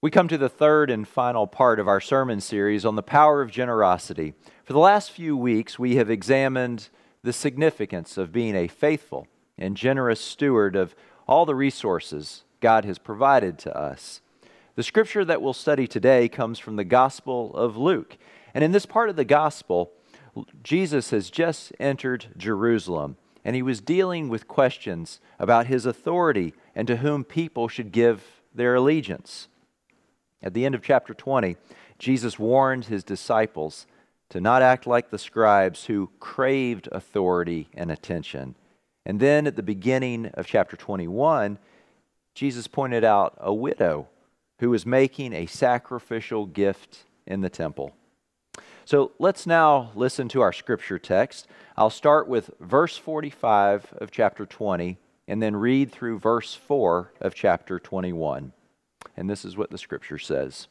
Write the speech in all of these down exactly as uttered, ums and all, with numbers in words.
We come to the third and final part of our sermon series on the power of generosity. For the last few weeks, we have examined the significance of being a faithful and generous steward of all the resources God has provided to us. The scripture that we'll study today comes from the Gospel of Luke. And in this part of the Gospel, Jesus has just entered Jerusalem, and he was dealing with questions about his authority and to whom people should give their allegiance. At the end of chapter twenty, Jesus warned his disciples to not act like the scribes who craved authority and attention. And then at the beginning of chapter twenty-one, Jesus pointed out a widow who was making a sacrificial gift in the temple. So let's now listen to our scripture text. I'll start with verse forty-five of chapter twenty and then read through verse four of chapter twenty-one. And this is what the scripture says.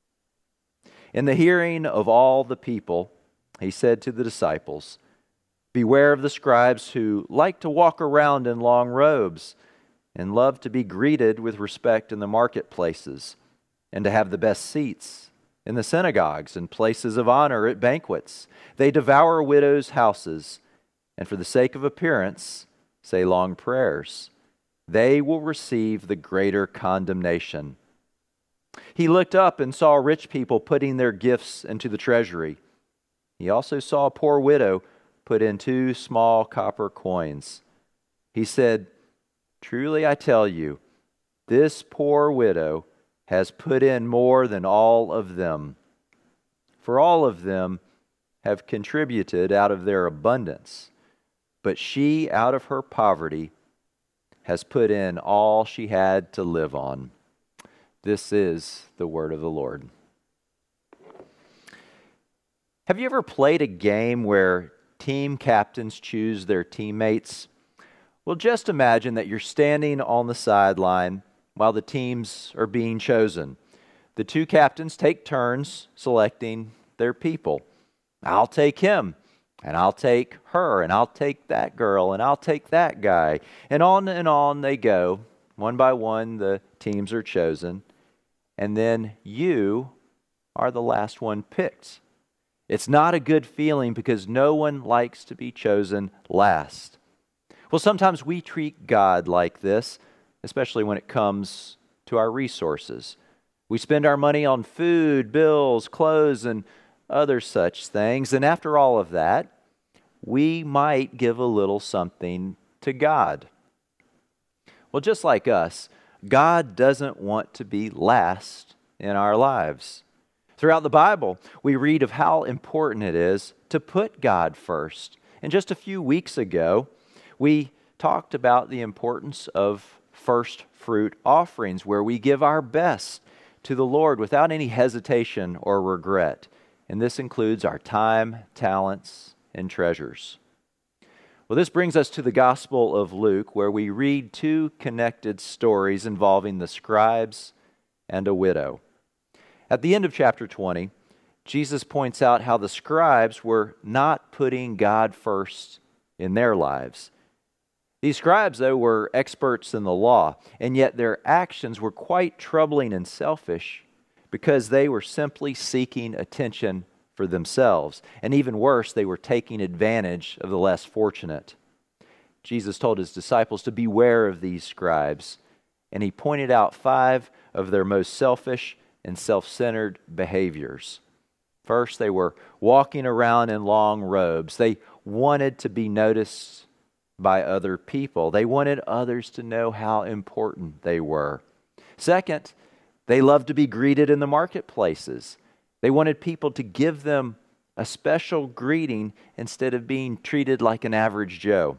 In the hearing of all the people, he said to the disciples, "Beware of the scribes who like to walk around in long robes and love to be greeted with respect in the marketplaces and to have the best seats in the synagogues and places of honor at banquets. They devour widows' houses and for the sake of appearance say long prayers. They will receive the greater condemnation." He looked up and saw rich people putting their gifts into the treasury. He also saw a poor widow put in two small copper coins. He said, "Truly I tell you, this poor widow has put in more than all of them. For all of them have contributed out of their abundance, but she out of her poverty has put in all she had to live on." This is the word of the Lord. Have you ever played a game where team captains choose their teammates? Well, just imagine that you're standing on the sideline while the teams are being chosen. The two captains take turns selecting their people. I'll take him, and I'll take her, and I'll take that girl, and I'll take that guy. And on and on they go. One by one, the teams are chosen. And then you are the last one picked. It's not a good feeling because no one likes to be chosen last. Well, sometimes we treat God like this, especially when it comes to our resources. We spend our money on food, bills, clothes, and other such things. And after all of that, we might give a little something to God. Well, just like us, God doesn't want to be last in our lives. Throughout the Bible, we read of how important it is to put God first. And just a few weeks ago, we talked about the importance of first fruit offerings, where we give our best to the Lord without any hesitation or regret. And this includes our time, talents, and treasures. Well, this brings us to the Gospel of Luke, where we read two connected stories involving the scribes and a widow. At the end of chapter twenty, Jesus points out how the scribes were not putting God first in their lives. These scribes, though, were experts in the law, and yet their actions were quite troubling and selfish because they were simply seeking attention for themselves. And even worse, they were taking advantage of the less fortunate. Jesus told his disciples to beware of these scribes, and he pointed out five of their most selfish and self-centered behaviors. First, they were walking around in long robes. They wanted to be noticed by other people. They wanted others to know how important they were. Second, they loved to be greeted in the marketplaces. They wanted people to give them a special greeting instead of being treated like an average Joe.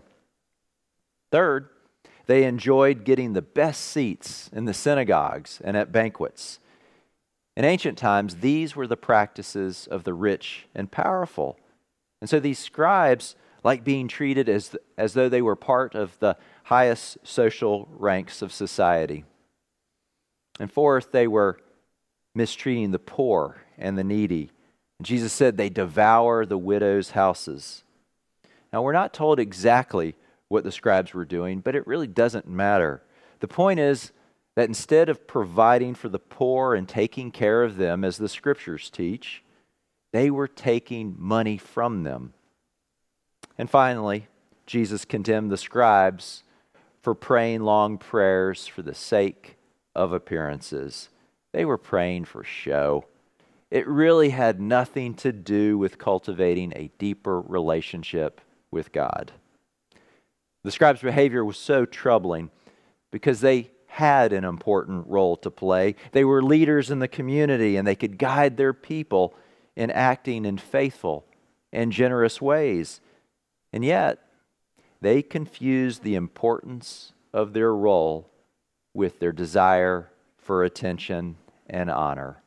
Third, they enjoyed getting the best seats in the synagogues and at banquets. In ancient times, these were the practices of the rich and powerful. And so these scribes liked being treated as, as though they were part of the highest social ranks of society. And fourth, they were mistreating the poor and the needy. Jesus said they devour the widows' houses. Now, we're not told exactly what the scribes were doing, but it really doesn't matter. The point is, that instead of providing for the poor and taking care of them, as the scriptures teach, they were taking money from them. And finally, Jesus condemned the scribes for praying long prayers for the sake of appearances. They were praying for show. It really had nothing to do with cultivating a deeper relationship with God. The scribes' behavior was so troubling because they had an important role to play. They were leaders in the community, and they could guide their people in acting in faithful and generous ways. And yet, they confused the importance of their role with their desire for attention and honor.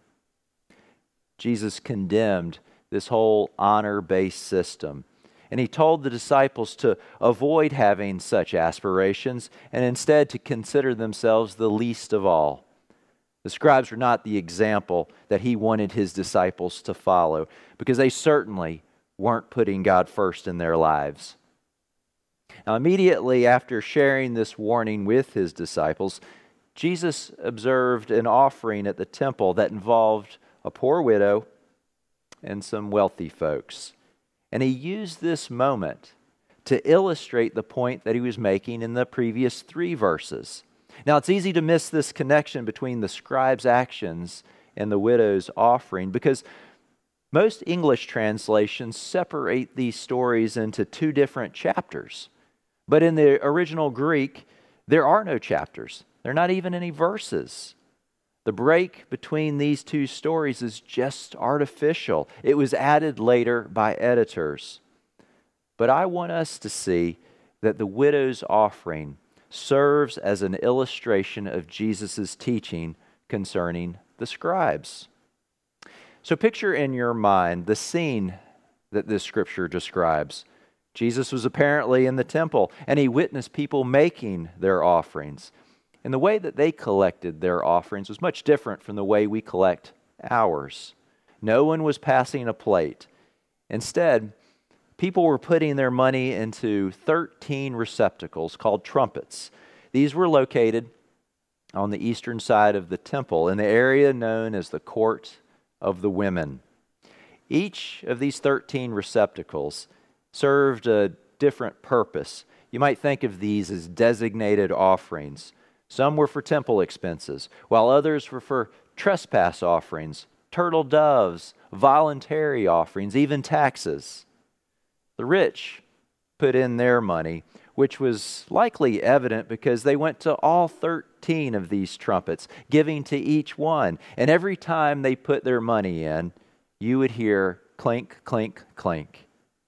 Jesus condemned this whole honor-based system, and he told the disciples to avoid having such aspirations and instead to consider themselves the least of all. The scribes were not the example that he wanted his disciples to follow, because they certainly weren't putting God first in their lives. Now, immediately after sharing this warning with his disciples, Jesus observed an offering at the temple that involved a poor widow and some wealthy folks. And he used this moment to illustrate the point that he was making in the previous three verses. Now, it's easy to miss this connection between the scribe's actions and the widow's offering, because most English translations separate these stories into two different chapters. But in the original Greek, there are no chapters. There are not even any verses. The break between these two stories is just artificial. It was added later by editors. But I want us to see that the widow's offering serves as an illustration of Jesus' teaching concerning the scribes. So picture in your mind the scene that this scripture describes. Jesus was apparently in the temple, and he witnessed people making their offerings. And the way that they collected their offerings was much different from the way we collect ours. No one was passing a plate. Instead, people were putting their money into thirteen receptacles called trumpets. These were located on the eastern side of the temple in the area known as the Court of the Women. Each of these thirteen receptacles served a different purpose. You might think of these as designated offerings. Some were for temple expenses, while others were for trespass offerings, turtle doves, voluntary offerings, even taxes. The rich put in their money, which was likely evident because they went to all thirteen of these trumpets, giving to each one. And every time they put their money in, you would hear clink, clink, clink.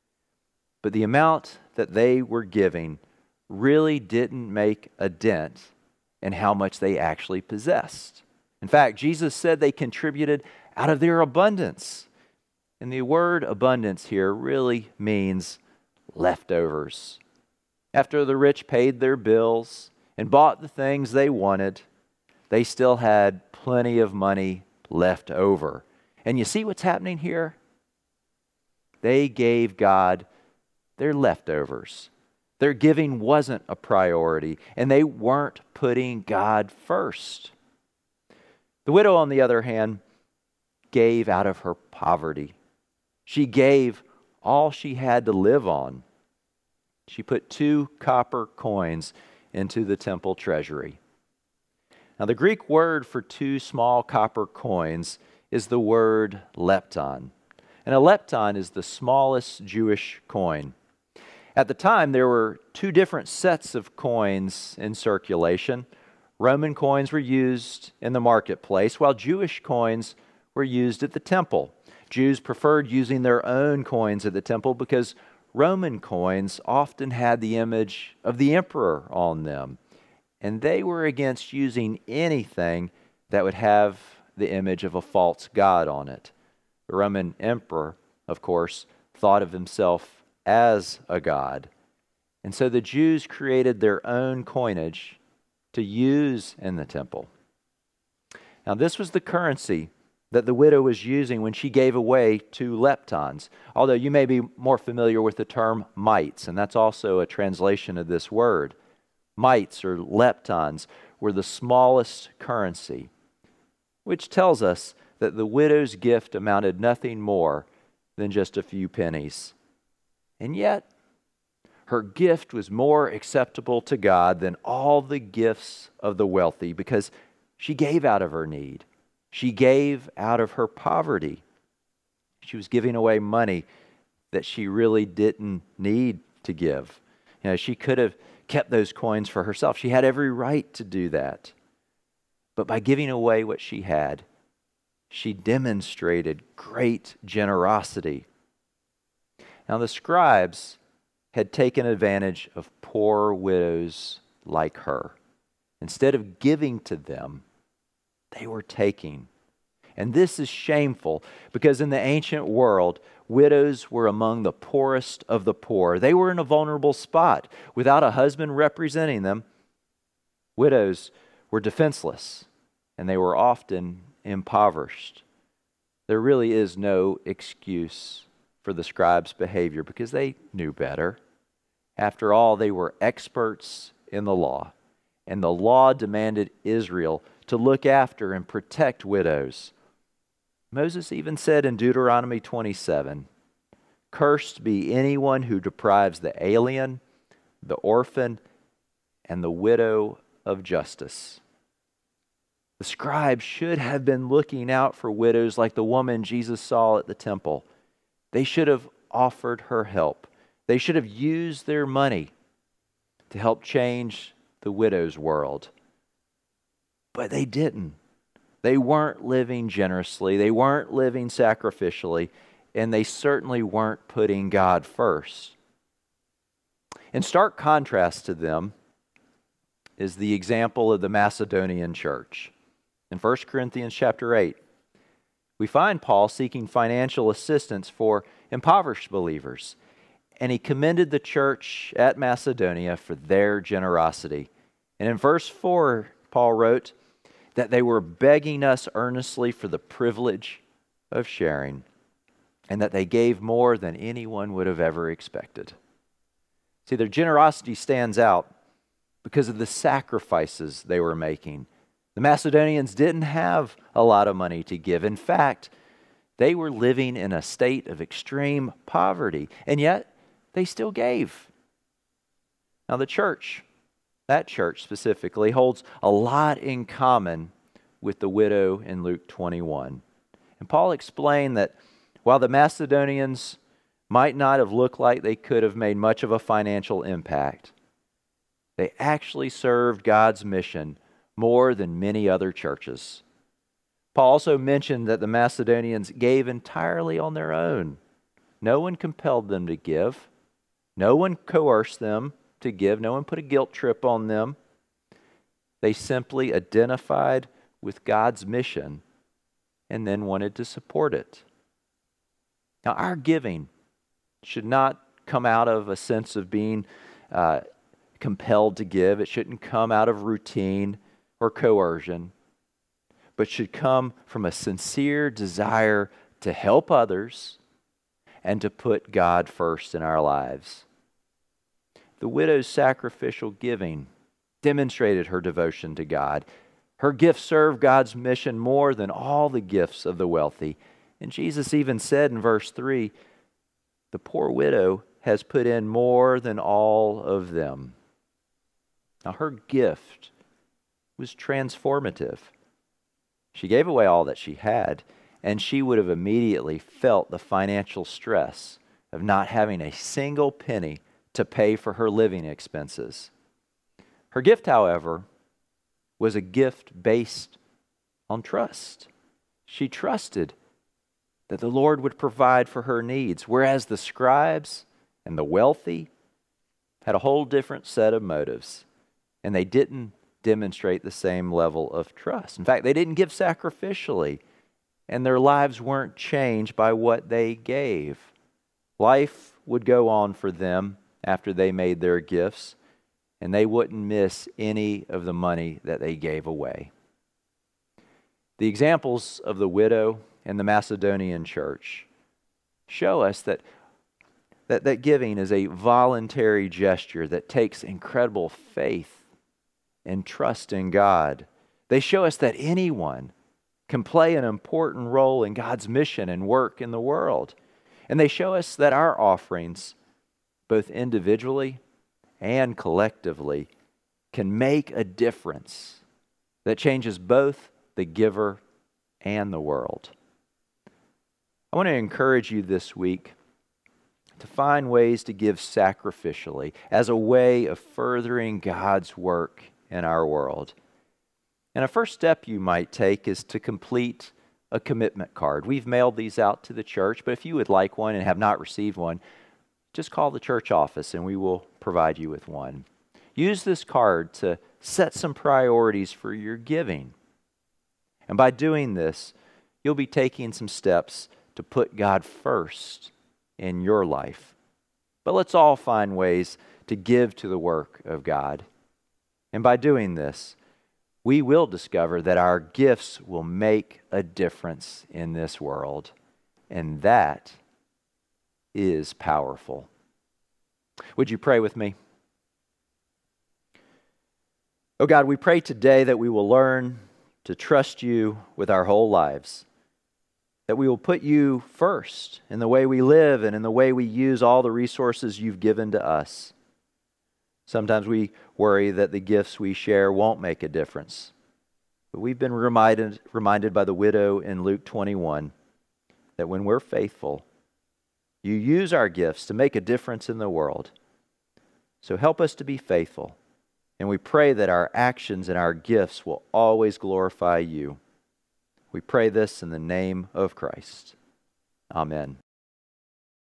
But the amount that they were giving really didn't make a dent in how much they actually possessed. In fact, Jesus said they contributed out of their abundance. And the word abundance here really means leftovers. After the rich paid their bills and bought the things they wanted, they still had plenty of money left over. And you see what's happening here? They gave God their leftovers. Their giving wasn't a priority, and they weren't putting God first. The widow, on the other hand, gave out of her poverty. She gave all she had to live on. She put two copper coins into the temple treasury. Now, the Greek word for two small copper coins is the word lepton. And a lepton is the smallest Jewish coin. At the time, there were two different sets of coins in circulation. Roman coins were used in the marketplace, while Jewish coins were used at the temple. Jews preferred using their own coins at the temple because Roman coins often had the image of the emperor on them, and they were against using anything that would have the image of a false god on it. The Roman emperor, of course, thought of himself as a god. And so the Jews created their own coinage to use in the temple. Now, this was the currency that the widow was using when she gave away two leptons. Although you may be more familiar with the term mites, and that's also a translation of this word. Mites or leptons were the smallest currency, which tells us that the widow's gift amounted nothing more than just a few pennies. And yet, her gift was more acceptable to God than all the gifts of the wealthy because she gave out of her need. She gave out of her poverty. She was giving away money that she really didn't need to give. You know, she could have kept those coins for herself. She had every right to do that. But by giving away what she had, she demonstrated great generosity. Now, the scribes had taken advantage of poor widows like her. Instead of giving to them, they were taking. And this is shameful because in the ancient world, widows were among the poorest of the poor. They were in a vulnerable spot. Without a husband representing them, widows were defenseless and they were often impoverished. There really is no excuse for the scribes' behavior because they knew better. After all, they were experts in the law, and the law demanded Israel to look after and protect widows. Moses even said in Deuteronomy twenty-seven, "Cursed be anyone who deprives the alien, the orphan, and the widow of justice." The scribes should have been looking out for widows like the woman Jesus saw at the temple. They should have offered her help. They should have used their money to help change the widow's world. But they didn't. They weren't living generously. They weren't living sacrificially. And they certainly weren't putting God first. In stark contrast to them is the example of the Macedonian church. In First Corinthians chapter eight, we find Paul seeking financial assistance for impoverished believers. And he commended the church at Macedonia for their generosity. And in verse four, Paul wrote that they were begging us earnestly for the privilege of sharing, and that they gave more than anyone would have ever expected. See, their generosity stands out because of the sacrifices they were making. The Macedonians didn't have a lot of money to give. In fact, they were living in a state of extreme poverty, and yet they still gave. Now, the church, that church specifically, holds a lot in common with the widow in Luke twenty-one. And Paul explained that while the Macedonians might not have looked like they could have made much of a financial impact, they actually served God's mission more than many other churches. Paul also mentioned that the Macedonians gave entirely on their own. No one compelled them to give. No one coerced them to give. No one put a guilt trip on them. They simply identified with God's mission and then wanted to support it. Now, our giving should not come out of a sense of being uh, compelled to give. It shouldn't come out of routine or coercion, but should come from a sincere desire to help others and to put God first in our lives. The widow's sacrificial giving demonstrated her devotion to God. Her gift served God's mission more than all the gifts of the wealthy. And Jesus even said in verse three, the poor widow has put in more than all of them. Now, her gift was transformative. She gave away all that she had, and she would have immediately felt the financial stress of not having a single penny to pay for her living expenses. Her gift, however, was a gift based on trust. She trusted that the Lord would provide for her needs, whereas the scribes and the wealthy had a whole different set of motives, and they didn't demonstrate the same level of trust. In fact, they didn't give sacrificially, and their lives weren't changed by what they gave. Life would go on for them after they made their gifts, and they wouldn't miss any of the money that they gave away. The examples of the widow and the Macedonian church show us that, that, that giving is a voluntary gesture that takes incredible faith and trust in God. They show us that anyone can play an important role in God's mission and work in the world. And they show us that our offerings, both individually and collectively, can make a difference that changes both the giver and the world. I want to encourage you this week to find ways to give sacrificially as a way of furthering God's work in our world. And a first step you might take is to complete a commitment card. We've mailed these out to the church, but if you would like one and have not received one, just call the church office and we will provide you with one. Use this card to set some priorities for your giving. And by doing this, you'll be taking some steps to put God first in your life. But let's all find ways to give to the work of God. And by doing this, we will discover that our gifts will make a difference in this world. And that is powerful. Would you pray with me? Oh God, we pray today that we will learn to trust you with our whole lives, that we will put you first in the way we live and in the way we use all the resources you've given to us. Sometimes we worry that the gifts we share won't make a difference. But we've been reminded, reminded by the widow in Luke twenty-one that when we're faithful, you use our gifts to make a difference in the world. So help us to be faithful. And we pray that our actions and our gifts will always glorify you. We pray this in the name of Christ. Amen.